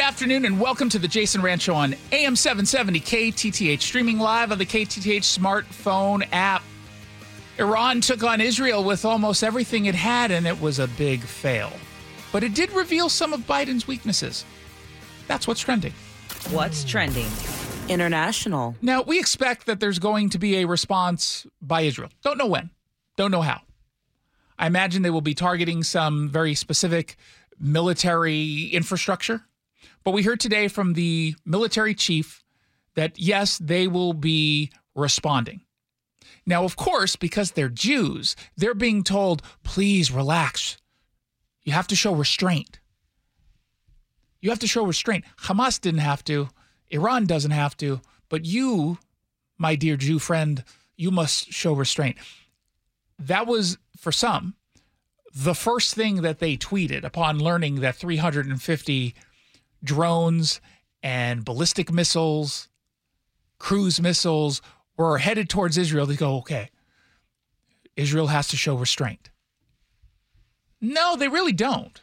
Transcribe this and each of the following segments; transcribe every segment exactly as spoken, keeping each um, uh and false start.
afternoon and welcome to the Jason Rant Show on A M seven seventy K T T H, streaming live on the K T T H smartphone app. Iran took on Israel with almost everything it had, and it was a big fail. But it did reveal some of Biden's weaknesses. That's what's trending. What's trending? International. Now, we expect that there's going to be a response by Israel. Don't know when. Don't know how. I imagine they will be targeting some very specific military infrastructure. But we heard today from the military chief that, yes, they will be responding. Now, of course, because they're Jews, they're being told, please relax. You have to show restraint. You have to show restraint. Hamas didn't have to. Iran doesn't have to. But you, my dear Jew friend, you must show restraint. That was, for some, the first thing that they tweeted upon learning that three hundred fifty drones and ballistic missiles, cruise missiles were headed towards Israel. They go, okay, Israel has to show restraint. No, they really don't.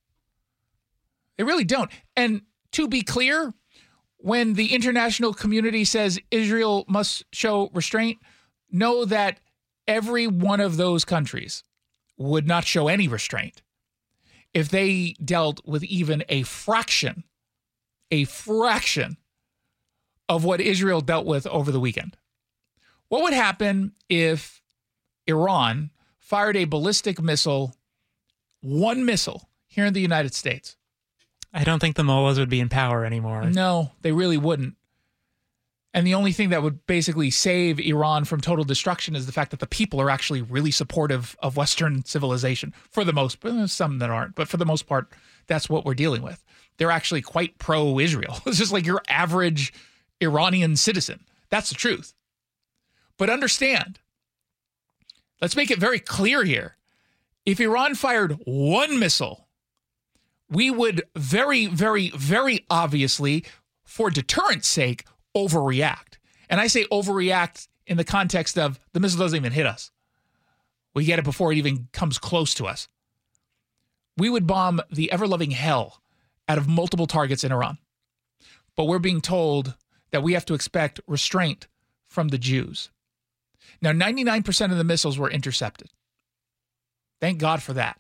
They really don't. And to be clear, when the international community says Israel must show restraint, know that every one of those countries would not show any restraint if they dealt with even a fraction, a fraction of what Israel dealt with over the weekend. What would happen if Iran fired a ballistic missile, one missile, here in the United States? I don't think the mullahs would be in power anymore. No, they really wouldn't. And the only thing that would basically save Iran from total destruction is the fact that the people are actually really supportive of Western civilization. For the most part, some that aren't, but for the most part, that's what we're dealing with. They're actually quite pro-Israel. It's just like your average Iranian citizen. That's the truth. But understand, let's make it very clear here. If Iran fired one missile, we would very, very, very obviously, for deterrence sake, overreact. And I say overreact in the context of the missile doesn't even hit us. We get it before it even comes close to us. We would bomb the ever-loving hell out of multiple targets in Iran. But we're being told that we have to expect restraint from the Jews. Now, ninety-nine percent of the missiles were intercepted. Thank God for that.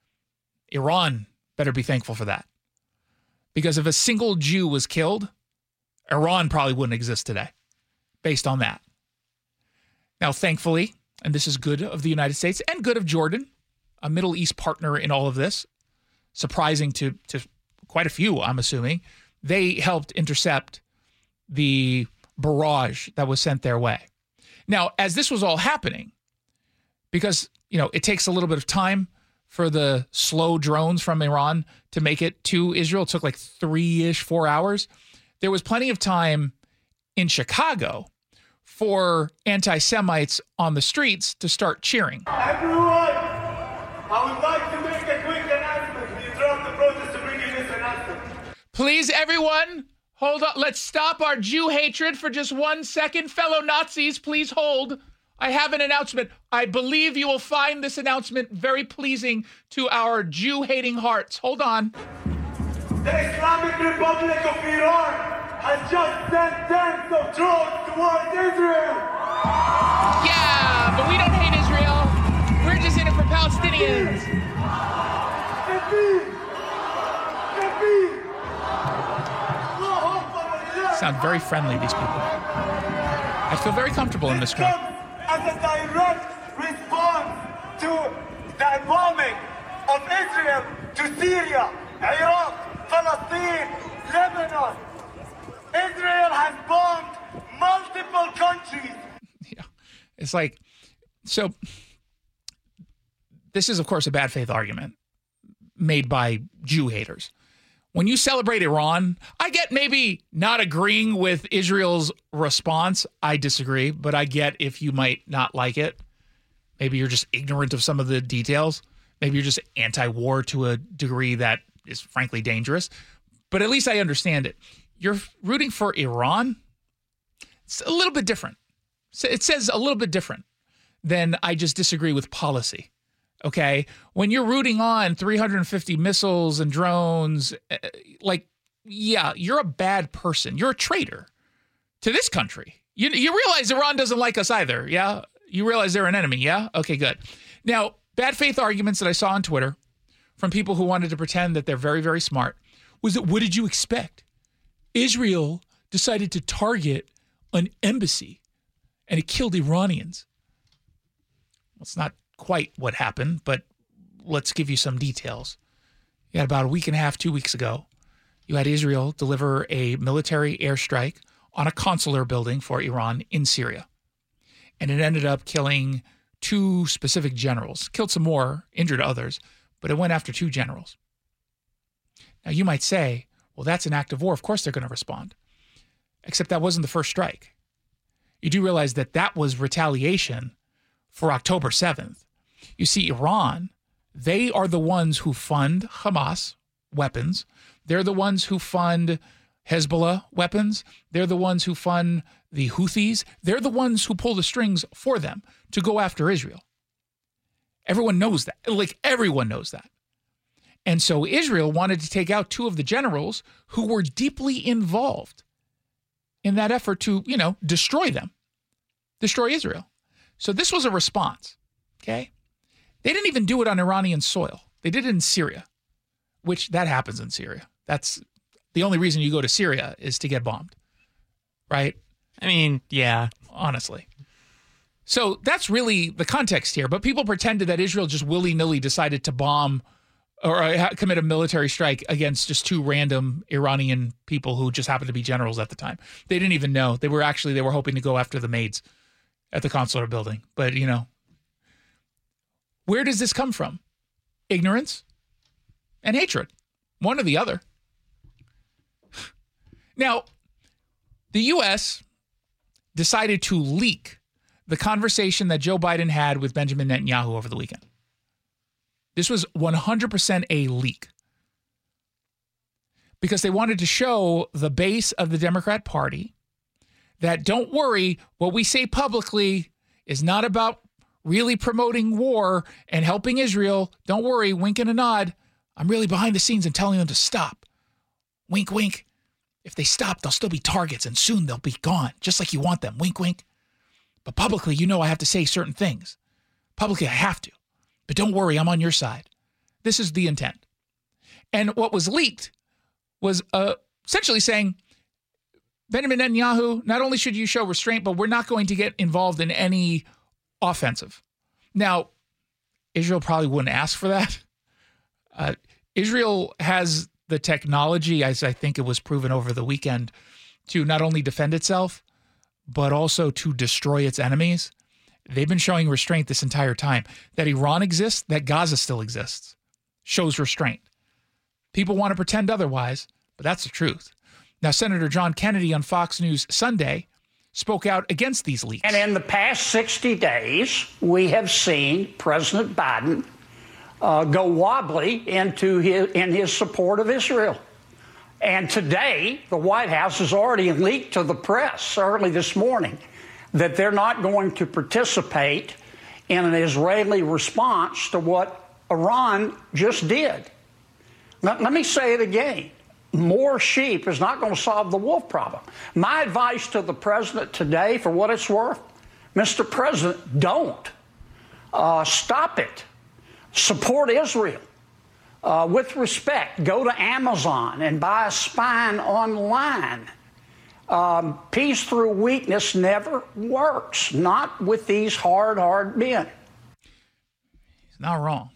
Iran better be thankful for that. Because if a single Jew was killed, Iran probably wouldn't exist today, based on that. Now, thankfully, and this is good of the United States and good of Jordan, a Middle East partner in all of this, surprising to, to quite a few, I'm assuming, they helped intercept the barrage that was sent their way. Now, as this was all happening, because, you know, it takes a little bit of time for the slow drones from Iran to make it to Israel. It took like three-ish, four hours. There was plenty of time in Chicago for anti-Semites on the streets to start cheering. Everyone, I would like to make a quick announcement. We interrupt the protest to bring you this announcement. Please, everyone, hold on. Let's stop our Jew hatred for just one second. Fellow Nazis, please hold. I have an announcement. I believe you will find this announcement very pleasing to our Jew-hating hearts. Hold on. The Islamic Republic of Iran has just sent tens of drones towards Israel. Yeah, but we don't hate Israel. We're just in it for Palestinians. Sound very friendly, these people. I feel very comfortable in this crowd. As a direct response to the bombing of Israel to Syria, Iraq, Palestine, Lebanon. Israel has bombed multiple countries. Yeah, it's like, so this is, of course, a bad faith argument made by Jew haters. When you celebrate Iran, I get maybe not agreeing with Israel's response. I disagree, but I get if you might not like it. Maybe you're just ignorant of some of the details. Maybe you're just anti-war to a degree that is frankly dangerous. But at least I understand it. You're rooting for Iran? It's a little bit different. It says a little bit different than I just disagree with policy. Okay, when you're rooting on three hundred fifty missiles and drones, like yeah, you're a bad person. You're a traitor to this country. You, you realize Iran doesn't like us either, yeah? You realize they're an enemy, yeah? Okay, good. Now, bad faith arguments that I saw on Twitter from people who wanted to pretend that they're very, very smart was that, what did you expect? Israel decided to target an embassy and it killed Iranians. Well, it's not quite what happened, but let's give you some details. You had about a week and a half, two weeks ago, you had Israel deliver a military airstrike on a consular building for Iran in Syria. And it ended up killing two specific generals, killed some more, injured others, but it went after two generals. Now you might say, well, that's an act of war. Of course they're going to respond. Except that wasn't the first strike. You do realize that that was retaliation for October seventh. You see, Iran, they are the ones who fund Hamas weapons. They're the ones who fund Hezbollah weapons. They're the ones who fund the Houthis. They're the ones who pull the strings for them to go after Israel. Everyone knows that. Like, everyone knows that. And so Israel wanted to take out two of the generals who were deeply involved in that effort to, you know, destroy them, destroy Israel. So this was a response, okay? They didn't even do it on Iranian soil. They did it in Syria, which that happens in Syria. That's the only reason you go to Syria is to get bombed, right? I mean, yeah. Honestly. So that's really the context here. But people pretended that Israel just willy-nilly decided to bomb or uh, commit a military strike against just two random Iranian people who just happened to be generals at the time. They didn't even know. They were actually, they were hoping to go after the maids at the consular building. But, you know, where does this come from? Ignorance and hatred. One or the other. Now, the U S decided to leak the conversation that Joe Biden had with Benjamin Netanyahu over the weekend. This was one hundred percent a leak because they wanted to show the base of the Democrat Party that, don't worry, what we say publicly is not about really promoting war and helping Israel. Don't worry, wink and a nod. I'm really behind the scenes and telling them to stop. Wink, wink. If they stop, they'll still be targets and soon they'll be gone, just like you want them. Wink, wink. But publicly, you know I have to say certain things. Publicly, I have to. But don't worry, I'm on your side. This is the intent. And what was leaked was uh, essentially saying, Benjamin Netanyahu, not only should you show restraint, but we're not going to get involved in any offensive. Now, Israel probably wouldn't ask for that. Uh, Israel has the technology, as I think it was proven over the weekend, to not only defend itself, but also to destroy its enemies. They've been showing restraint this entire time. That Iran exists, that Gaza still exists, shows restraint. People want to pretend otherwise, but that's the truth. Now, Senator John Kennedy on Fox News Sunday spoke out against these leaks. And in the past sixty days, we have seen President Biden uh, go wobbly into his, in his support of Israel. And today, the White House has already leaked to the press, early this morning, that they're not going to participate in an Israeli response to what Iran just did. Let, let me say it again. More sheep is not going to solve the wolf problem. My advice to the president today, for what it's worth, Mister President, don't. Uh, stop it. Support Israel. Uh, with respect, go to Amazon and buy a spine online. Um, peace through weakness never works, not with these hard, hard men. He's not wrong.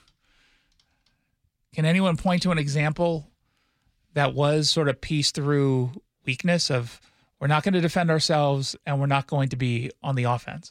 Can anyone point to an example that was sort of peace through weakness of we're not going to defend ourselves and we're not going to be on the offense?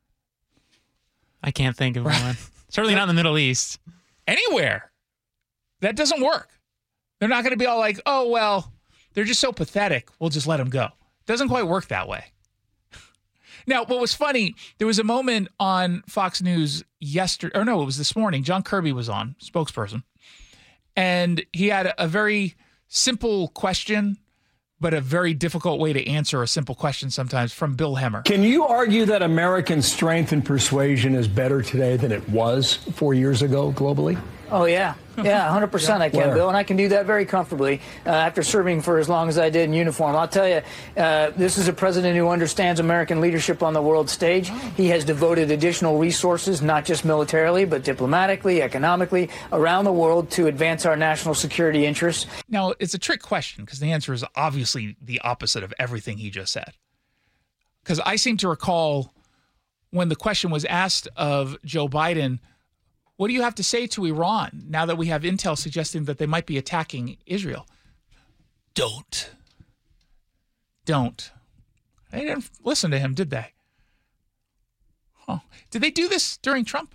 I can't think of one. Certainly not in the Middle East. Anywhere. That doesn't work. They're not going to be all like, oh, well, they're just so pathetic, we'll just let them go. Doesn't quite work that way. Now, what was funny, there was a moment on Fox News yesterday, or no, it was this morning. John Kirby was on, spokesperson, and he had a very simple question, but a very difficult way to answer a simple question sometimes, from Bill Hemmer. Can you argue that American strength and persuasion is better today than it was four years ago globally? Oh, yeah. Yeah, one hundred percent I can, Where? Bill, and I can do that very comfortably uh, after serving for as long as I did in uniform. I'll tell you, uh, this is a president who understands American leadership on the world stage. He has devoted additional resources, not just militarily, but diplomatically, economically, around the world to advance our national security interests. Now, it's a trick question because the answer is obviously the opposite of everything he just said. Because I seem to recall when the question was asked of Joe Biden, what do you have to say to Iran now that we have intel suggesting that they might be attacking Israel? Don't. Don't. They didn't listen to him, did they? Huh. Did they do this during Trump?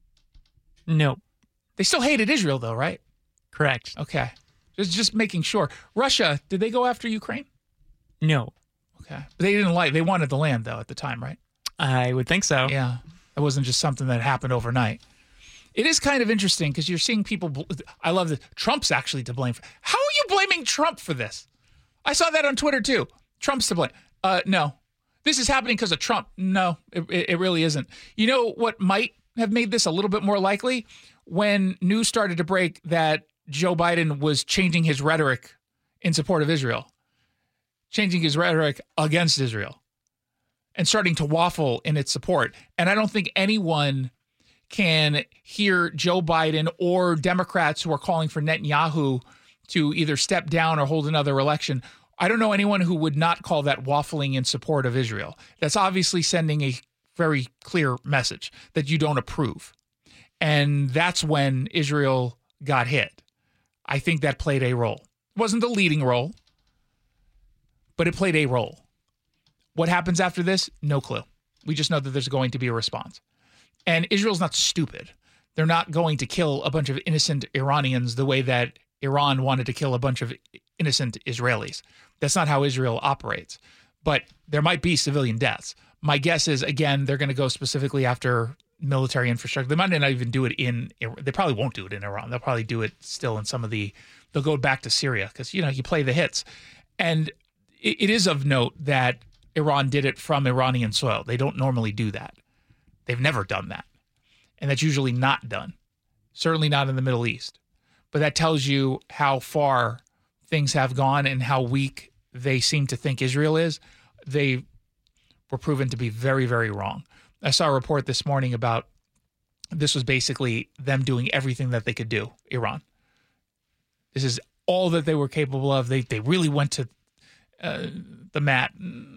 No. They still hated Israel, though, right? Correct. Okay. Just just making sure. Russia, did they go after Ukraine? No. Okay. But they didn't like, they wanted the land, though, at the time, right? I would think so. Yeah. It wasn't just something that happened overnight. It is kind of interesting because you're seeing people. I love that Trump's actually to blame. For, how are you blaming Trump for this? I saw that on Twitter too. Trump's to blame. Uh, no, this is happening because of Trump. No, it, it really isn't. You know what might have made this a little bit more likely? When news started to break that Joe Biden was changing his rhetoric in support of Israel, changing his rhetoric against Israel, and starting to waffle in its support. And I don't think anyone can hear Joe Biden or Democrats who are calling for Netanyahu to either step down or hold another election. I don't know anyone who would not call that waffling in support of Israel. That's obviously sending a very clear message that you don't approve. And that's when Israel got hit. I think that played a role. It wasn't the leading role, but it played a role. What happens after this? No clue. We just know that there's going to be a response. And Israel's not stupid. They're not going to kill a bunch of innocent Iranians the way that Iran wanted to kill a bunch of innocent Israelis. That's not how Israel operates. But there might be civilian deaths. My guess is, again, they're going to go specifically after military infrastructure. They might not even do it in, they probably won't do it in Iran. They'll probably do it still in some of the, they'll go back to Syria because, you know, you play the hits. And it, it is of note that Iran did it from Iranian soil. They don't normally do that. They've never done that. And that's usually not done. Certainly not in the Middle East. But that tells you how far things have gone and how weak they seem to think Israel is. They were proven to be very, very wrong. I saw a report this morning about this was basically them doing everything that they could do, Iran. This is all that they were capable of. They they really went to uh, the mat.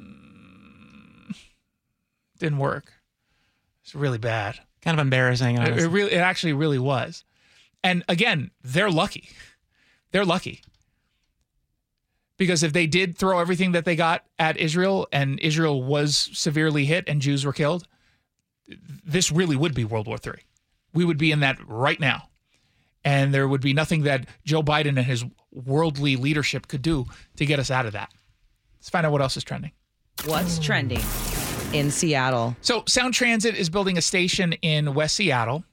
Didn't work. It's really bad. Kind of embarrassing. It, it really, it actually really was. And again, they're lucky. They're lucky. Because if they did throw everything that they got at Israel and Israel was severely hit and Jews were killed, this really would be World War Three. We would be in that right now. And there would be nothing that Joe Biden and his worldly leadership could do to get us out of that. Let's find out what else is trending. What's trending in Seattle? So Sound Transit is building a station in West Seattle.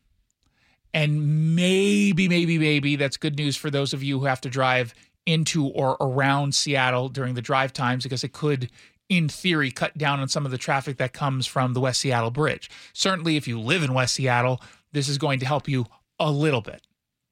And maybe, maybe, maybe that's good news for those of you who have to drive into or around Seattle during the drive times, because it could, in theory, cut down on some of the traffic that comes from the West Seattle Bridge. Certainly, if you live in West Seattle, this is going to help you a little bit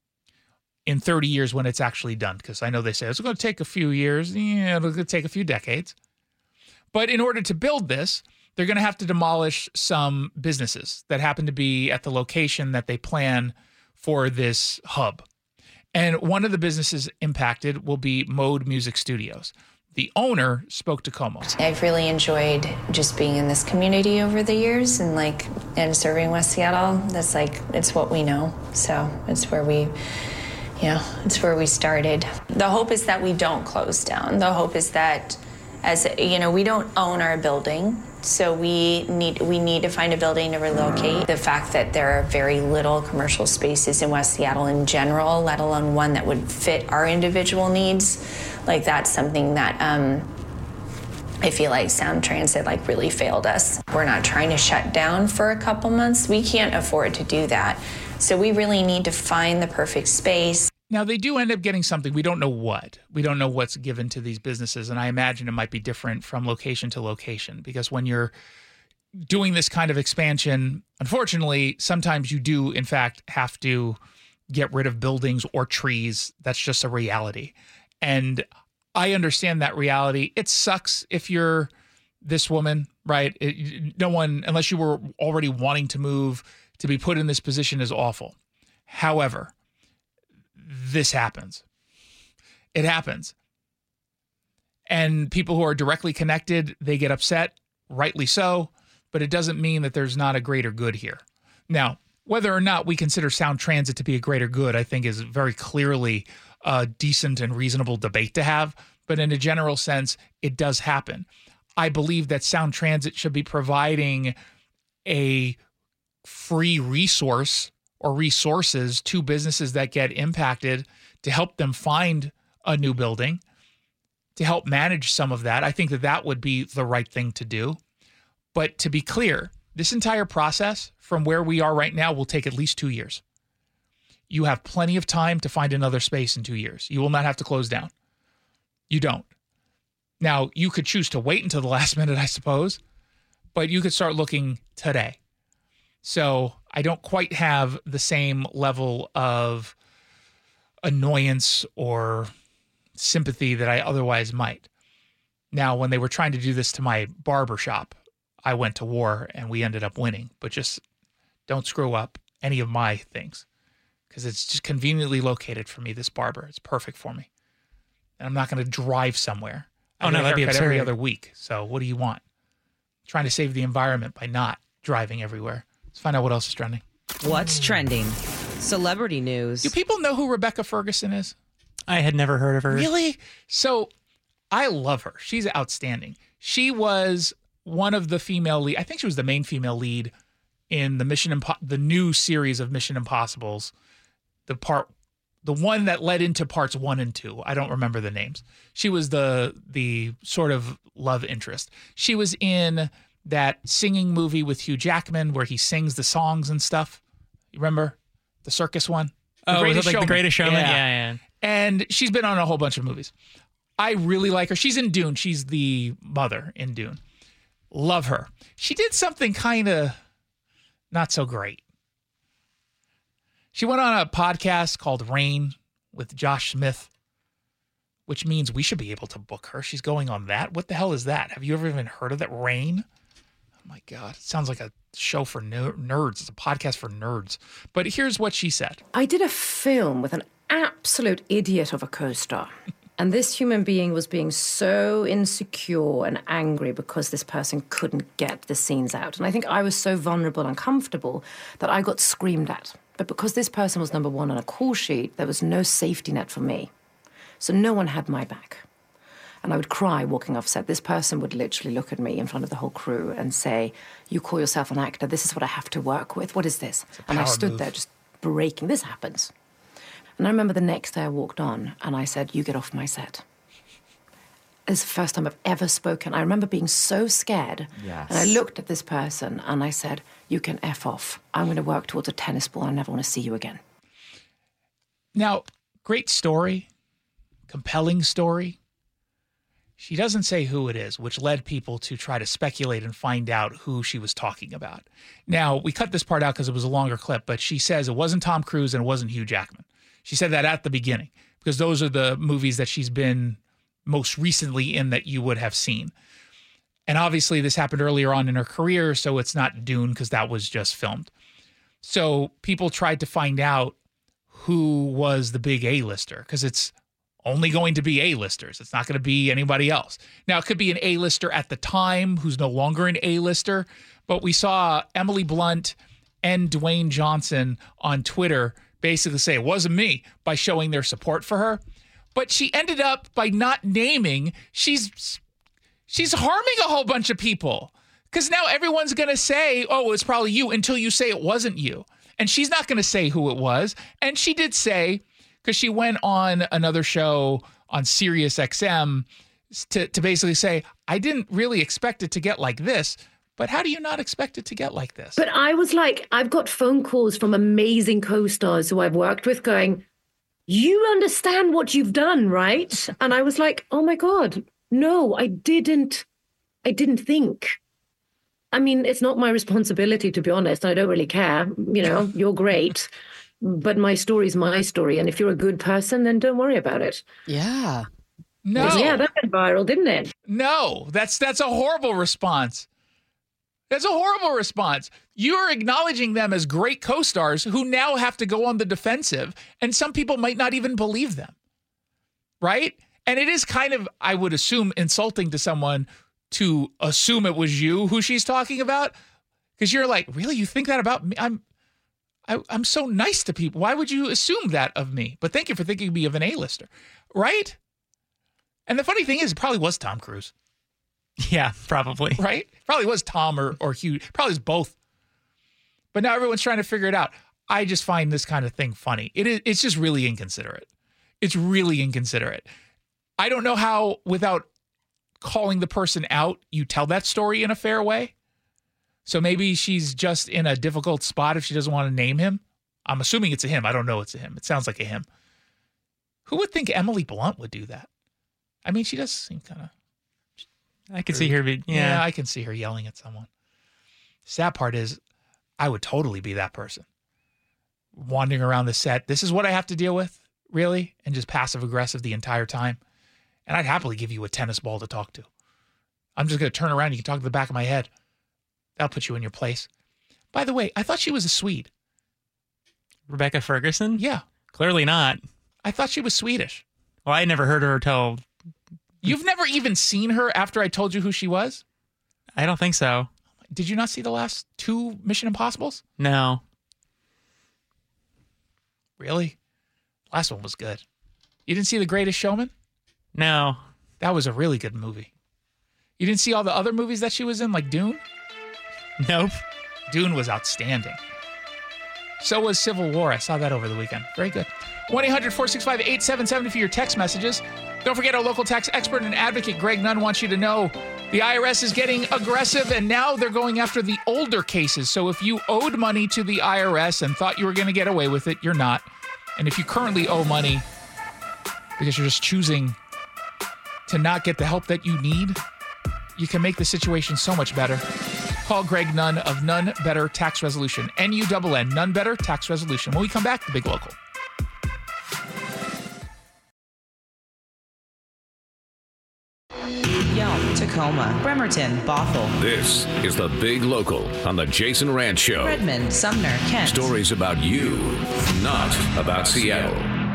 in thirty years when it's actually done, because I know they say it's going to take a few years. Yeah, it'll take a few decades. But in order to build this, they're going to have to demolish some businesses that happen to be at the location that they plan for this hub. And one of the businesses impacted will be Mode Music Studios. The owner spoke to Como. I've really enjoyed just being in this community over the years and like and serving West Seattle. That's like, it's what we know. So it's where we, you know, it's where we started. The hope is that we don't close down. The hope is that, as you know, we don't own our building. So we need we need to find a building to relocate. The fact that there are very little commercial spaces in West Seattle in general, let alone one that would fit our individual needs, like that's something that um, I feel like Sound Transit like really failed us. We're not trying to shut down for a couple months. We can't afford to do that. So we really need to find the perfect space. Now, they do end up getting something. We don't know what. We don't know what's given to these businesses. And I imagine it might be different from location to location, because when you're doing this kind of expansion, unfortunately, sometimes you do, in fact, have to get rid of buildings or trees. That's just a reality. And I understand that reality. It sucks if you're this woman, right? It, no one, unless you were already wanting to move, to be put in this position is awful. However, this happens. It happens. And people who are directly connected, they get upset, rightly so, but it doesn't mean that there's not a greater good here. Now, whether or not we consider Sound Transit to be a greater good, I think is very clearly a decent and reasonable debate to have. But in a general sense, it does happen. I believe that Sound Transit should be providing a free resource or resources to businesses that get impacted to help them find a new building, to help manage some of that. I think that that would be the right thing to do. But to be clear, this entire process from where we are right now will take at least two years. You have plenty of time to find another space in two years. You will not have to close down. You don't. Now, you could choose to wait until the last minute, I suppose, but you could start looking today. So I don't quite have the same level of annoyance or sympathy that I otherwise might. Now, when they were trying to do this to my barber shop, I went to war and we ended up winning. But just don't screw up any of my things because it's just conveniently located for me, this barber. It's perfect for me. And I'm not going to drive somewhere. I Oh, no, that'd be absurd. every other week. So what do you want? Trying to save the environment by not driving everywhere. Let's find out what else is trending. What's trending? Celebrity news. Do people know who Rebecca Ferguson is? I had never heard of her. Really? So I love her. She's outstanding. She was one of the female lead. I think she was the main female lead in the Mission Impo- the new series of Mission Impossibles. The part, the one that led into parts one and two. I don't remember the names. She was the the sort of love interest. She was in that singing movie with Hugh Jackman where he sings the songs and stuff. You remember the circus one? The Oh, was it like Showman. The Greatest Showman? Yeah. Yeah, yeah. And she's been on a whole bunch of movies. I really like her. She's in Dune. She's the mother in Dune. Love her. She did something kind of not so great. She went on a podcast called Rain with Josh Smith, which means we should be able to book her. She's going on that. What the hell is that? Have you ever even heard of that? Rain? Oh my God. It sounds like a show for ner- nerds. It's a podcast for nerds. But here's what she said. I did a film with an absolute idiot of a co-star. And this human being was being so insecure and angry because this person couldn't get the scenes out. And I think I was so vulnerable and uncomfortable that I got screamed at. But because this person was number one on a call sheet, there was no safety net for me. So no one had my back. And I would cry walking off set. This person would literally look at me in front of the whole crew and say, "You call yourself an actor. This is what I have to work with. What is this?" And I stood move. there just breaking. This happens. And I remember the next day I walked on and I said, "You get off my set." It's the first time I've ever spoken. I remember being so scared. Yes. And I looked at this person and I said, "You can F off. I'm going to work towards a tennis ball. I never want to see you again." Now, great story, compelling story. She doesn't say who it is, which led people to try to speculate and find out who she was talking about. Now, we cut this part out because it was a longer clip, but she says it wasn't Tom Cruise and it wasn't Hugh Jackman. She said that at the beginning because those are the movies that she's been most recently in that you would have seen. And obviously this happened earlier on in her career, so it's not Dune because that was just filmed. So people tried to find out who was the big A-lister because it's only going to be A-listers. It's not going to be anybody else. Now, it could be an A-lister at the time who's no longer an A-lister, but we saw Emily Blunt and Dwayne Johnson on Twitter basically say it wasn't me by showing their support for her. But she ended up by not naming, she's she's harming a whole bunch of people because now everyone's going to say, "Oh, it's probably you," until you say it wasn't you. And she's not going to say who it was. And she did say, because she went on another show on Sirius X M to, to basically say, "I didn't really expect it to get like this." But how do you not expect it to get like this? But I was like, I've got phone calls from amazing co-stars who I've worked with going, "You understand what you've done, right?" And I was like, "Oh my God, no, I didn't. I didn't think. I mean, it's not my responsibility, to be honest. I don't really care. You know, you're great. but my story's my story. And if you're a good person, then don't worry about it. Yeah. No. Yeah, that went viral, didn't it? No, that's that's a horrible response. That's a horrible response. You're acknowledging them as great co-stars who now have to go on the defensive, and some people might not even believe them, right? And it is kind of, I would assume, insulting to someone to assume it was you who she's talking about, because you're like, really, you think that about me? I'm, I, I'm so nice to people. Why would you assume that of me? But thank you for thinking me of an A-lister, right? And the funny thing is, it probably was Tom Cruise. Yeah, probably. Right? Probably was Tom or, or Hugh. Probably was both. But now everyone's trying to figure it out. I just find this kind of thing funny. It is, it's just really inconsiderate. It's really inconsiderate. I don't know how, without calling the person out, you tell that story in a fair way. So maybe she's just in a difficult spot if she doesn't want to name him. I'm assuming it's a him. I don't know it's a him. It sounds like a him. Who would think Emily Blunt would do that? I mean, she does seem kind of... I could see her be, yeah. yeah, I can see her yelling at someone. Sad part is, I would totally be that person. Wandering around the set. This is what I have to deal with, really? And just passive aggressive the entire time. And I'd happily give you a tennis ball to talk to. I'm just going to turn around. You can talk to the back of my head. That'll put you in your place. By the way, I thought she was a Swede. Rebecca Ferguson? Yeah. Clearly not. I thought she was Swedish. Well, I never heard her tell... You've never even seen her after I told you who she was? I don't think so. Did you not see the last two Mission Impossibles? No. Really? Last one was good. You didn't see The Greatest Showman? No. That was a really good movie. You didn't see all the other movies that she was in, like Dune? Nope. Dune was outstanding. So was Civil War. I saw that over the weekend. Very good. one eight hundred four six five eight seven seven zero for your text messages. Don't forget our local tax expert and advocate, Greg Nunn, wants you to know the I R S is getting aggressive, and now they're going after the older cases. So if you owed money to the I R S and thought you were going to get away with it, you're not. And if you currently owe money because you're just choosing to not get the help that you need, you can make the situation so much better. Call Greg Nunn of Nunn Better Tax Resolution. N U N N, Nunn Better Tax Resolution. When we come back, the Big Local. Yelm, Tacoma, Bremerton, Bothell. This is the Big Local on the Jason Rantz Show. Redmond, Sumner, Kent. Stories about you, not about Seattle.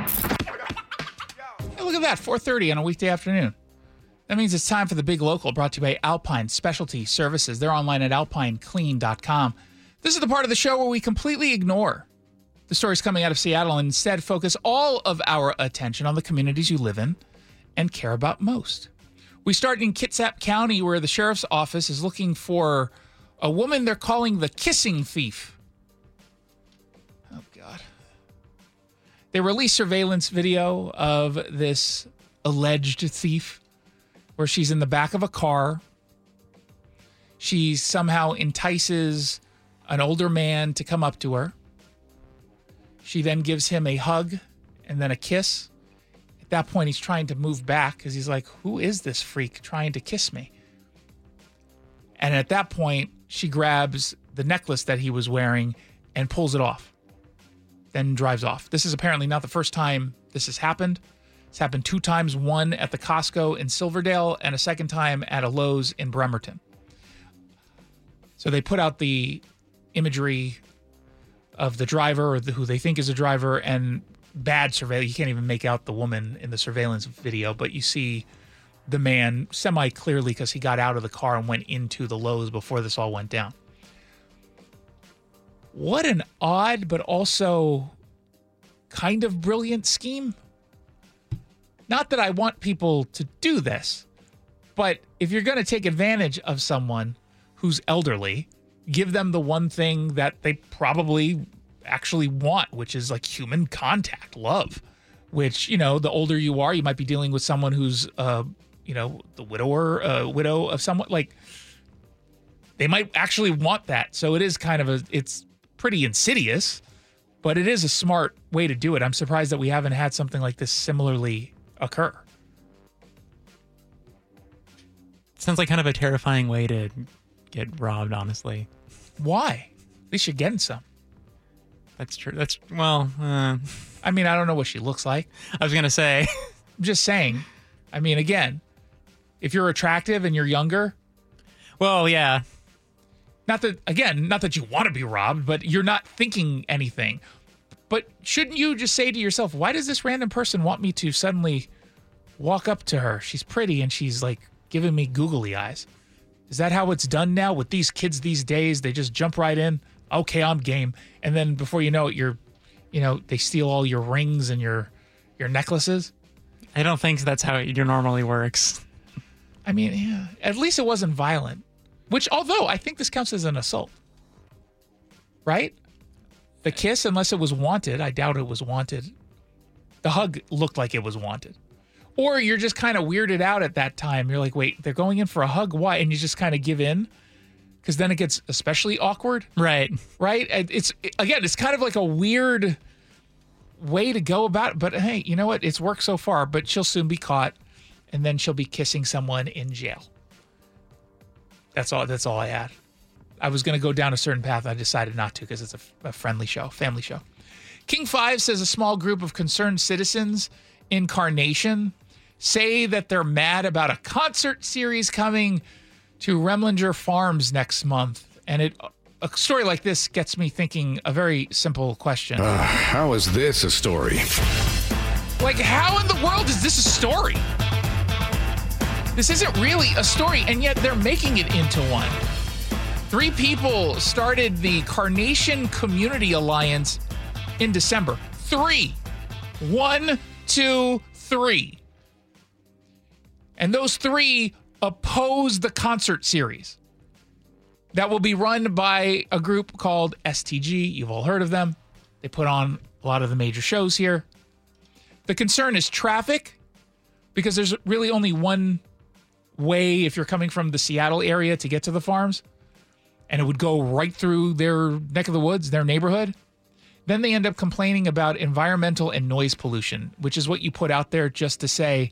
Hey, look at that, four thirty on a weekday afternoon. That means it's time for the Big Local, brought to you by Alpine Specialty Services. They're online at alpine clean dot com. This is the part of the show where we completely ignore the stories coming out of Seattle and instead focus all of our attention on the communities you live in and care about most. We start in Kitsap County, where the sheriff's office is looking for a woman they're calling the kissing thief. Oh, God. They released surveillance video of this alleged thief where she's in the back of a car. She somehow entices an older man to come up to her. She then gives him a hug and then a kiss. At that point, he's trying to move back because he's like, who is this freak trying to kiss me? And at that point, she grabs the necklace that he was wearing and pulls it off, then drives off. This is apparently not the first time this has happened. It's happened two times, one at the Costco in Silverdale and a second time at a Lowe's in Bremerton. So they put out the imagery of the driver or the, who they think is a driver, and bad surveillance. You can't even make out the woman in the surveillance video, but you see the man semi-clearly because he got out of the car and went into the Lowe's before this all went down. What an odd but also kind of brilliant scheme. Not that I want people to do this, but if you're going to take advantage of someone who's elderly, give them the one thing that they probably actually want, which is like human contact, love, which, you know, the older you are, you might be dealing with someone who's, uh, you know, the widower, uh, widow of someone, like they might actually want that. So it is kind of a, it's pretty insidious, but it is a smart way to do it. I'm surprised that we haven't had something like this similarly occur. Sounds like kind of a terrifying way to get robbed, honestly. Why? At least you're getting some. That's true. That's, well, uh, I mean, I don't know what she looks like. I was going to say. I'm just saying. I mean, again, if you're attractive and you're younger. Well, yeah. Not that, again, not that you want to be robbed, but you're not thinking anything. But shouldn't you just say to yourself, why does this random person want me to suddenly walk up to her? She's pretty and she's like giving me googly eyes. Is that how it's done now with these kids these days? They just jump right in. Okay, I'm game. And then before you know it, you're, you know, they steal all your rings and your your necklaces. I don't think that's how it normally works. I mean, yeah, at least it wasn't violent. Which, although I think this counts as an assault. Right? The kiss, unless it was wanted, I doubt it was wanted. The hug looked like it was wanted. Or you're just kind of weirded out at that time. You're like, wait, they're going in for a hug? Why? And you just kind of give in? Because then it gets especially awkward. Right. Right? It's, again, it's kind of like a weird way to go about it. But hey, you know what? It's worked so far, but she'll soon be caught. And then she'll be kissing someone in jail. That's all, that's all I had. I was going to go down a certain path. I decided not to because it's a, a friendly show, family show. King Five says a small group of concerned citizens in Carnation say that they're mad about a concert series coming to Remlinger Farms next month. And it a story like this gets me thinking a very simple question. Uh, how is this a story? Like, how in the world is this a story? This isn't really a story, and yet they're making it into one. Three people started the Carnation Community Alliance in December. Three. One, two, three. And those three oppose the concert series that will be run by a group called S T G. You've all heard of them. They put on a lot of the major shows here. The concern is traffic, because there's really only one way if you're coming from the Seattle area to get to the farms, and it would go right through their neck of the woods, their neighborhood. Then they end up complaining about environmental and noise pollution, which is what you put out there just to say,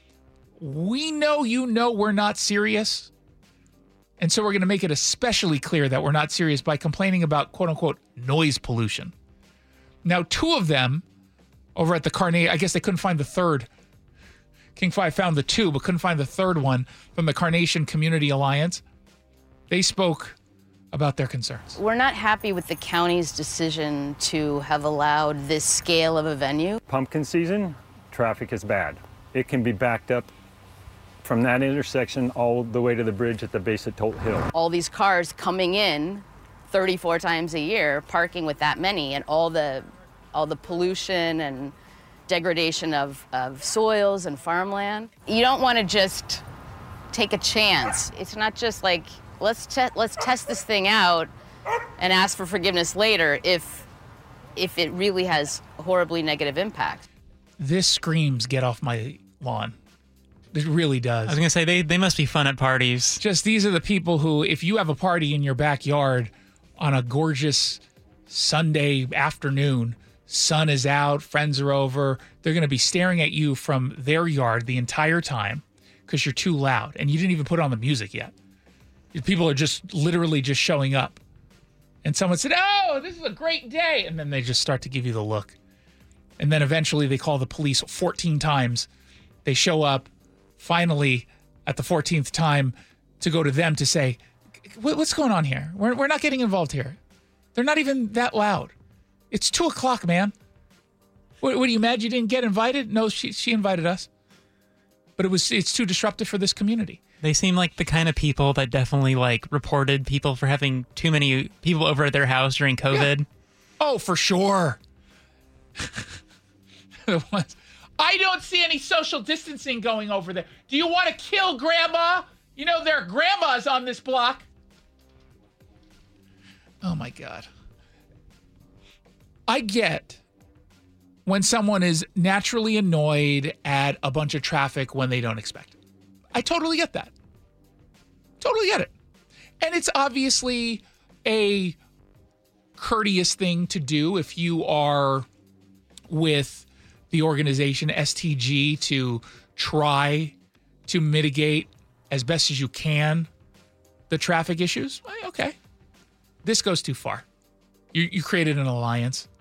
we know you know we're not serious, and so we're going to make it especially clear that we're not serious by complaining about quote-unquote noise pollution. Now, two of them over at the Carnation, I guess they couldn't find the third. King Five found the two, but couldn't find the third one from the Carnation Community Alliance. They spoke about their concerns. We're not happy with the county's decision to have allowed this scale of a venue. Pumpkin season, traffic is bad. It can be backed up from that intersection all the way to the bridge at the base of Tolt Hill. All these cars coming in thirty-four times a year, parking with that many, and all the all the pollution and degradation of, of soils and farmland. You don't want to just take a chance. It's not just like, let's te- let's test this thing out and ask for forgiveness later if if it really has a horribly negative impact. This screams, get off my lawn. It really does. I was going to say, they, they must be fun at parties. Just these are the people who, if you have a party in your backyard on a gorgeous Sunday afternoon, sun is out, friends are over, they're going to be staring at you from their yard the entire time because you're too loud and you didn't even put on the music yet. People are just literally just showing up. And someone said, oh, this is a great day. And then they just start to give you the look. And then eventually they call the police fourteen times. They show up finally at the fourteenth time to go to them to say, what's going on here? We're, we're not getting involved here. They're not even that loud. It's two o'clock, man. What, what are you mad you didn't get invited? No, she she invited us. But it was it's too disruptive for this community. They seem like the kind of people that definitely like reported people for having too many people over at their house during COVID. Yeah. Oh, for sure. I don't see any social distancing going over there. Do you want to kill grandma? You know, there are grandmas on this block. Oh, my God. I get when someone is naturally annoyed at a bunch of traffic when they don't expect it. I totally get that. Totally get it. And it's obviously a courteous thing to do if you are with the organization S T G to try to mitigate as best as you can the traffic issues. Okay. This goes too far. You, you created an alliance.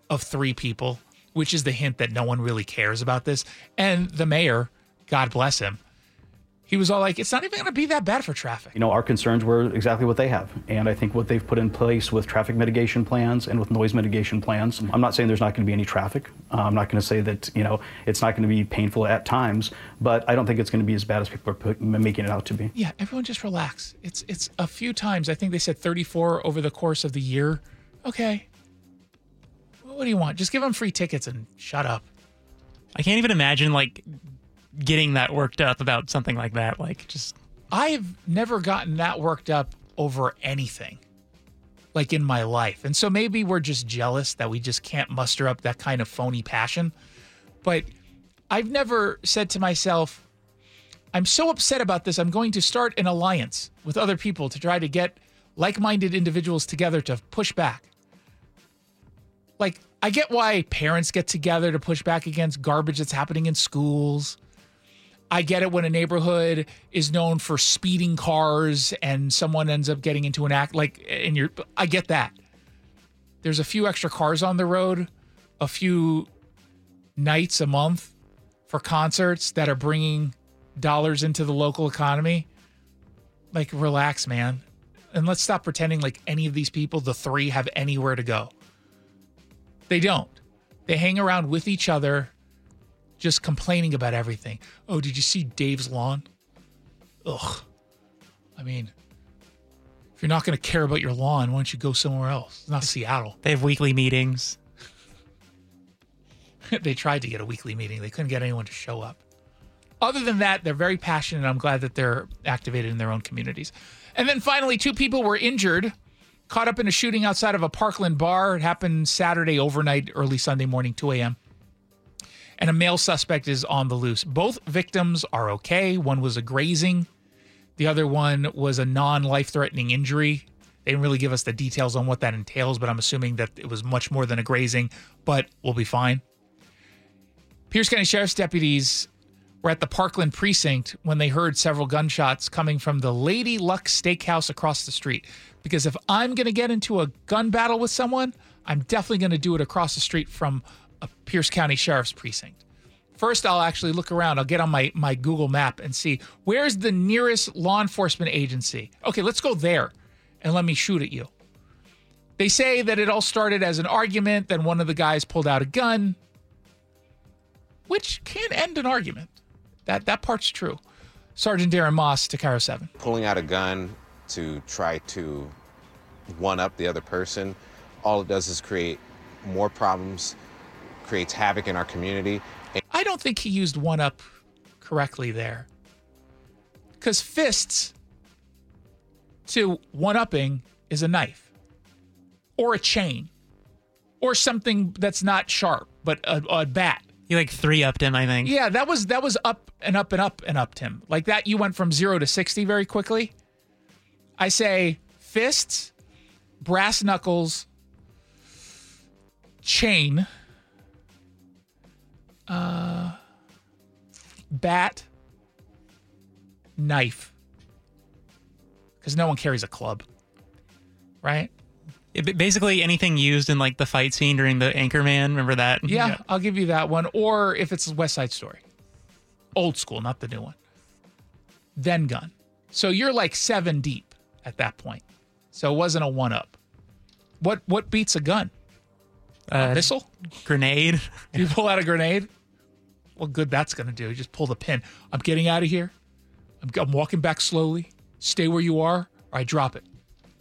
of three people, which is the hint that no one really cares about this. And the mayor, God bless him, he was all like, it's not even going to be that bad for traffic. You know, our concerns were exactly what they have. And I think what they've put in place with traffic mitigation plans and with noise mitigation plans, I'm not saying there's not going to be any traffic. Uh, I'm not going to say that, you know, it's not going to be painful at times, but I don't think it's going to be as bad as people are put, making it out to be. Yeah, everyone just relax. It's it's a few times. I think they said thirty-four over the course of the year. Okay. What do you want? Just give them free tickets and shut up. I can't even imagine, like, getting that worked up about something like that. Like, just I've never gotten that worked up over anything, like, in my life. And so maybe we're just jealous that we just can't muster up that kind of phony passion. But I've never said to myself, I'm so upset about this, I'm going to start an alliance with other people to try to get like-minded individuals together to push back. Like, I get why parents get together to push back against garbage that's happening in schools. I get it when a neighborhood is known for speeding cars and someone ends up getting into an act like, and you're, I get that. There's a few extra cars on the road, a few nights a month for concerts that are bringing dollars into the local economy. Like, relax, man. And let's stop pretending like any of these people, the three, have anywhere to go. They don't. They hang around with each other, just complaining about everything. Oh, did you see Dave's lawn? Ugh. I mean, if you're not going to care about your lawn, why don't you go somewhere else? It's not Seattle. They have weekly meetings. They tried to get a weekly meeting. They couldn't get anyone to show up. Other than that, they're very passionate. I'm glad that they're activated in their own communities. And then finally, two people were injured, caught up in a shooting outside of a Parkland bar. It happened Saturday overnight, early Sunday morning, two a.m. And a male suspect is on the loose. Both victims are okay. One was a grazing. The other one was a non-life-threatening injury. They didn't really give us the details on what that entails, but I'm assuming that it was much more than a grazing, but we'll be fine. Pierce County Sheriff's deputies were at the Parkland precinct when they heard several gunshots coming from the Lady Luck Steakhouse across the street. Because if I'm going to get into a gun battle with someone, I'm definitely going to do it across the street from a Pierce County Sheriff's precinct. First, I'll actually look around. I'll get on my, my Google map and see where's the nearest law enforcement agency. Okay, let's go there and let me shoot at you. They say that it all started as an argument. Then one of the guys pulled out a gun, which can end an argument. That that part's true. Sergeant Darren Moss to Cairo seven. Pulling out a gun to try to one-up the other person, all it does is create more problems, creates havoc in our community. I don't think he used one-up correctly there. Because fists to one-upping is a knife or a chain or something that's not sharp, but a, a bat. He like three-upped him, I think. Yeah, that was that was up and up and up and upped him. Like that, you went from zero to sixty very quickly. I say fists, brass knuckles, chain, uh, bat, knife. Because no one carries a club, right? It, basically anything used in like the fight scene during the Anchorman. Remember that? Yeah, yeah, I'll give you that one. Or if it's West Side Story. Old school, not the new one. Then gun. So you're like seven deep at that point. So it wasn't a one-up. What what beats a gun? Uh, a missile? Grenade. You pull out a grenade? Well, good that's going to do. You just pull the pin. I'm getting out of here. I'm, I'm walking back slowly. Stay where you are, or I drop it.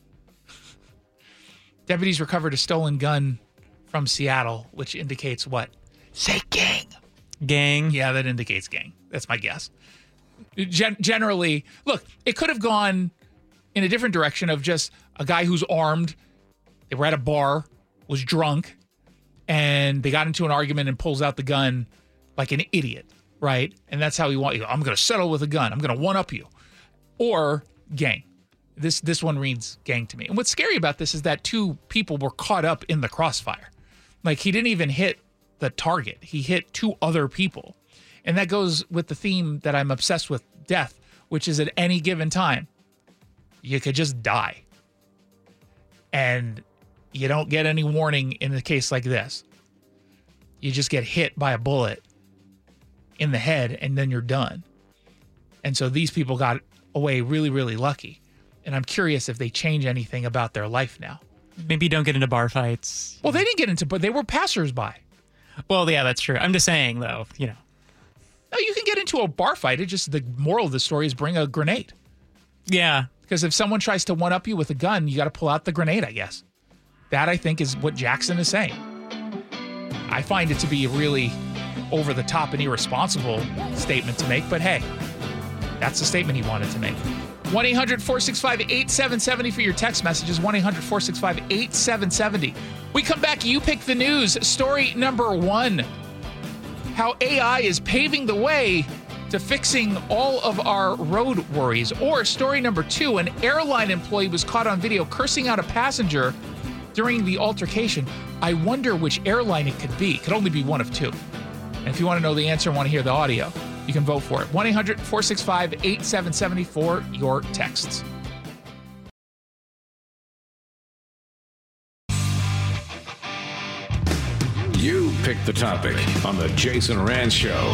Deputies recovered a stolen gun from Seattle, which indicates what? Say gang. Gang. Yeah, that indicates gang. That's my guess. Gen- generally, look, it could have gone in a different direction of just a guy who's armed. They were at a bar, was drunk, and they got into an argument and pulls out the gun like an idiot, right? And that's how he wants you. I'm going to settle with a gun. I'm going to one-up you. Or gang. This this one reads gang to me. And what's scary about this is that two people were caught up in the crossfire. Like, he didn't even hit the target. He hit two other people. And that goes with the theme that I'm obsessed with, death, which is at any given time, you could just die. And you don't get any warning in a case like this. You just get hit by a bullet in the head and then you're done. And so these people got away really, really lucky. And I'm curious if they change anything about their life now. Maybe don't get into bar fights. Well, they didn't get into, but they were passersby. Well, yeah, that's true. I'm just saying, though, you know. No, you can get into a bar fight. It just, the moral of the story is bring a grenade. Yeah. Because if someone tries to one-up you with a gun, you got to pull out the grenade, I guess. That, I think, is what Jackson is saying. I find it to be a really over-the-top and irresponsible statement to make, but hey, that's the statement he wanted to make. one eight hundred four six five eight seven seven zero for your text messages, one eight hundred four six five eight seven seven zero. We come back, you pick the news. Story number one, how A I is paving the way to fixing all of our road worries. Or story number two, an airline employee was caught on video cursing out a passenger during the altercation. I wonder which airline it could be. It could only be one of two. And if you want to know the answer and want to hear the audio, you can vote for it. one eight hundred four six five eight seven seven zero for your texts. You pick the topic on the Jason Rand Show.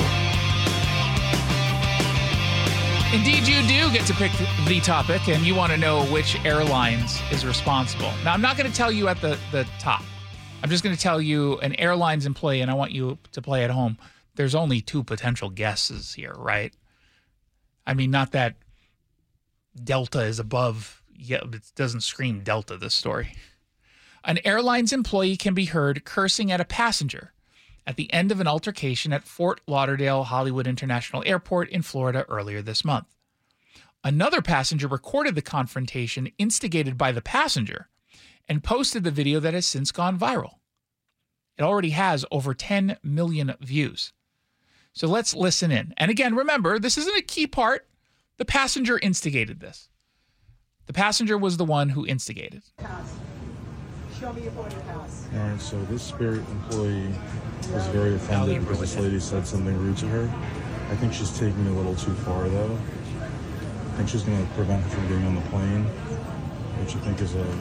Indeed, you do get to pick the topic, and you want to know which airlines is responsible. Now, I'm not going to tell you at the, the top. I'm just going to tell you an airlines employee, and I want you to play at home. There's only two potential guesses here, right? I mean, not that Delta is above, yeah, it doesn't scream Delta, this story. An airlines employee can be heard cursing at a passenger at the end of an altercation at Fort Lauderdale Hollywood International Airport in Florida earlier this month. Another passenger recorded the confrontation instigated by the passenger and posted the video that has since gone viral. It already has over ten million views. So let's listen in. And again, remember, this isn't a key part. The passenger instigated this. The passenger was the one who instigated. Show me your boarding pass. All right, so this Spirit employee was very offended because this lady said something rude to her. I think she's taking it a little too far, though. I think she's going to prevent her from getting on the plane, which I think is a,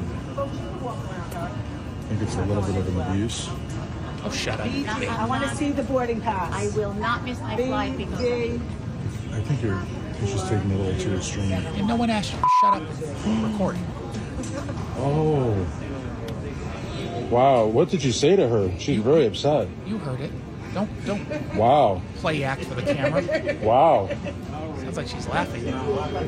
I think it's a little bit of an abuse. Oh, shut up. I want to see the boarding pass. I will not miss my flight because of it. I think you're, I think she's taking it a little too extreme. And no one asked you to shut up and record. Oh. Wow, what did you say to her? She's very upset. You heard it. Don't, don't. Wow. Play act for the camera. Wow. Sounds like she's laughing. I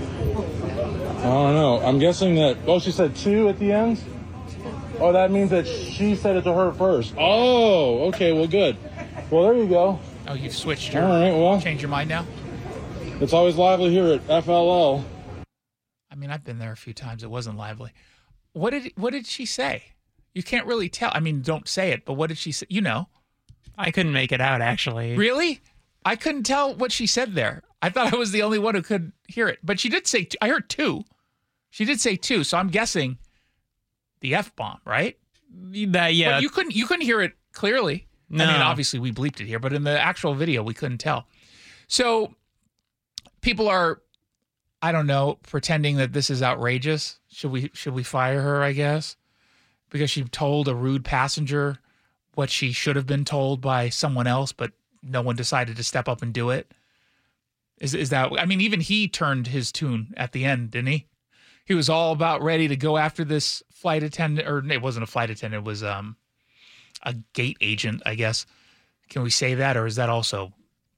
don't know. I'm guessing that, oh, she said two at the end? Oh, that means that she said it to her first. Oh, okay, well, good. Well, there you go. Oh, you've switched your, all right, well, changed your mind now? It's always lively here at F L L. I mean, I've been there a few times. It wasn't lively. What did, what did she say? You can't really tell. I mean, don't say it, but what did she say? You know. I couldn't make it out, actually. Really? I couldn't tell what she said there. I thought I was the only one who could hear it. But she did say, two. I heard two. She did say two, so I'm guessing the F-bomb, right? That, yeah. But you couldn't, you couldn't hear it clearly. No. I mean, obviously we bleeped it here, but in the actual video, we couldn't tell. So people are, I don't know, pretending that this is outrageous. Should we, should we fire her, I guess? Because she told a rude passenger what she should have been told by someone else, but no one decided to step up and do it. Is is that, I mean, even he turned his tune at the end, didn't he? He was all about ready to go after this flight attendant, or it wasn't a flight attendant, it was um, a gate agent, I guess. Can we say that, or is that also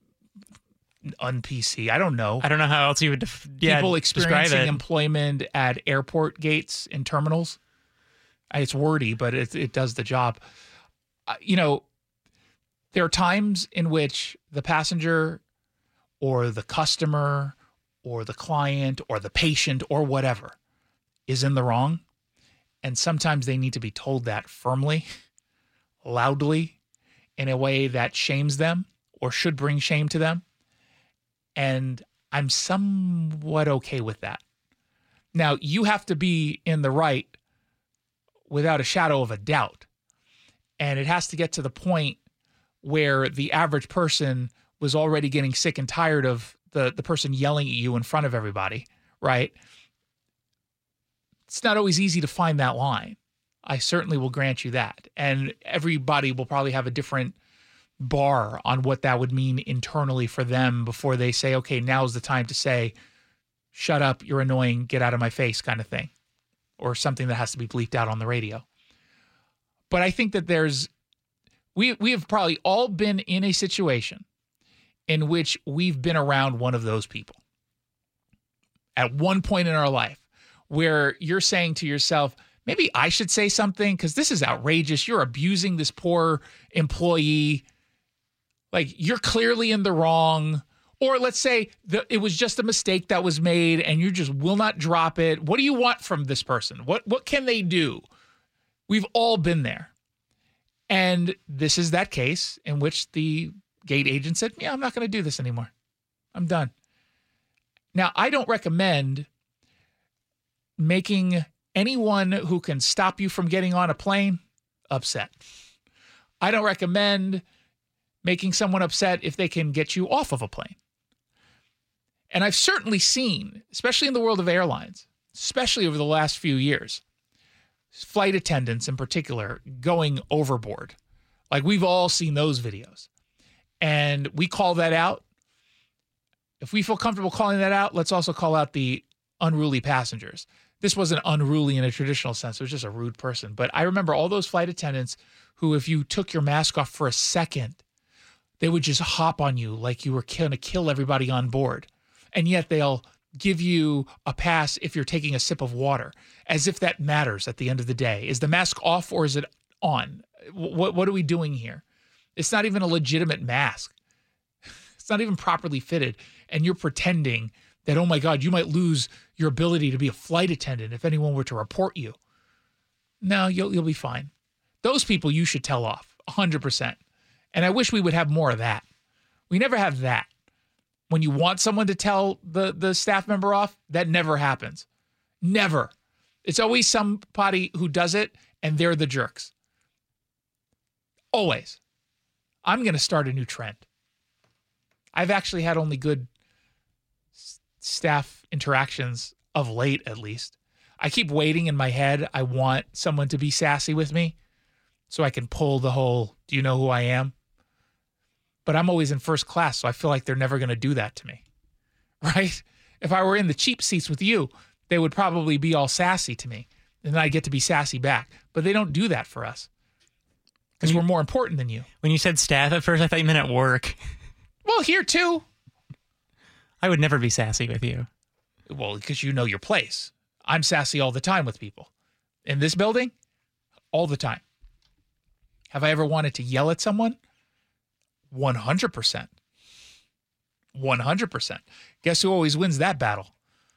un-P C? I don't know. I don't know how else you would def- yeah, People experiencing it. employment at airport gates in terminals. It's wordy, but it, it does the job. Uh, you know, there are times in which the passenger or the customer or the client or the patient or whatever is in the wrong. And sometimes they need to be told that firmly, loudly, in a way that shames them or should bring shame to them. And I'm somewhat okay with that. Now, you have to be in the right without a shadow of a doubt. And it has to get to the point where the average person was already getting sick and tired of the, the person yelling at you in front of everybody, right? It's not always easy to find that line. I certainly will grant you that. And everybody will probably have a different bar on what that would mean internally for them before they say, okay, now's the time to say, shut up, you're annoying, get out of my face kind of thing, or something that has to be bleeped out on the radio. But I think that there's, we we have probably all been in a situation in which we've been around one of those people at one point in our life where you're saying to yourself, maybe I should say something because this is outrageous. You're abusing this poor employee. Like, you're clearly in the wrong. Or let's say that it was just a mistake that was made and you just will not drop it. What do you want from this person? What what can they do? We've all been there. And this is that case in which the gate agent said, yeah, I'm not going to do this anymore. I'm done. Now, I don't recommend making anyone who can stop you from getting on a plane upset. I don't recommend making someone upset if they can get you off of a plane. And I've certainly seen, especially in the world of airlines, especially over the last few years, flight attendants in particular going overboard. Like, we've all seen those videos. And we call that out. If we feel comfortable calling that out, let's also call out the unruly passengers. This wasn't unruly in a traditional sense. It was just a rude person. But I remember all those flight attendants who, if you took your mask off for a second, they would just hop on you like you were going to kill everybody on board. And yet they'll give you a pass if you're taking a sip of water, as if that matters at the end of the day. Is the mask off or is it on? What, what are we doing here? It's not even a legitimate mask. It's not even properly fitted. And you're pretending that, oh my God, you might lose your ability to be a flight attendant if anyone were to report you. No, you'll, you'll be fine. Those people you should tell off, one hundred percent. And I wish we would have more of that. We never have that. When you want someone to tell the, the staff member off, that never happens. Never. It's always somebody who does it, and they're the jerks. Always. I'm going to start a new trend. I've actually had only good s- staff interactions of late, at least. I keep waiting in my head. I want someone to be sassy with me so I can pull the whole, do you know who I am? But I'm always in first class, so I feel like they're never going to do that to me, right? If I were in the cheap seats with you, they would probably be all sassy to me, and then I get to be sassy back. But they don't do that for us because we're more important than you. When you said staff at first, I thought you meant at work. Well, here too. I would never be sassy with you. Well, because you know your place. I'm sassy all the time with people. In this building, all the time. Have I ever wanted to yell at someone? one hundred percent. one hundred percent. Guess who always wins that battle?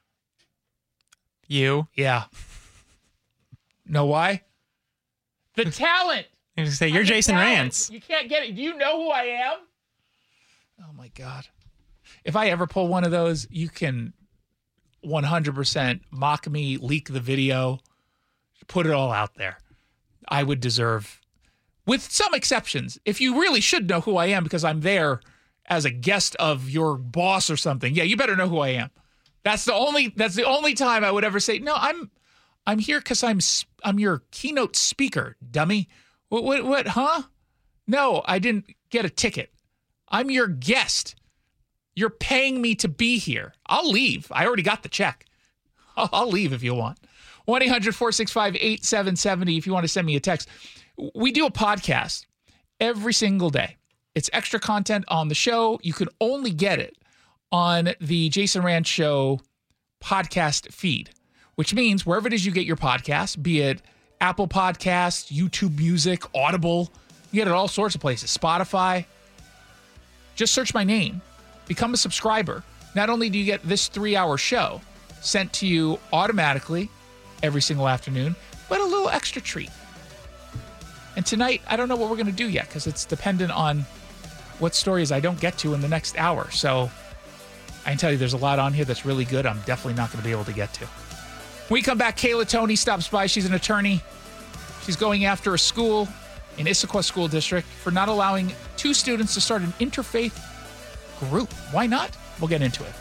You? Yeah. Know why? The talent. I was going to say, you're I'm Jason talent. Rance. You can't get it. Do you know who I am? Oh, my God. If I ever pull one of those, you can one hundred percent mock me, leak the video, put it all out there. I would deserve, with some exceptions, if you really should know who I am because I'm there as a guest of your boss or something, yeah, you better know who I am. That's the only that's the only time I would ever say, no, I'm I'm here because I'm I'm your keynote speaker, dummy. What, what what huh? No, I didn't get a ticket. I'm your guest. You're paying me to be here. I'll leave. I already got the check. I'll, I'll leave if you want. one eight hundred four six five eight seven seven zero if you want to send me a text. We do a podcast every single day. It's extra content on the show. You can only get it on the Jason Rance Show podcast feed, which means wherever it is you get your podcast, be it Apple Podcasts, YouTube Music, Audible, you get it all sorts of places, Spotify. Just search my name, become a subscriber. Not only do you get this three-hour show sent to you automatically every single afternoon, but a little extra treat. And tonight, I don't know what we're going to do yet because it's dependent on what stories I don't get to in the next hour. So I can tell you there's a lot on here that's really good. I'm definitely not going to be able to get to. When we come back, Kayla Tony stops by. She's an attorney. She's going after a school in Issaquah School District for not allowing two students to start an interfaith group. Why not? We'll get into it.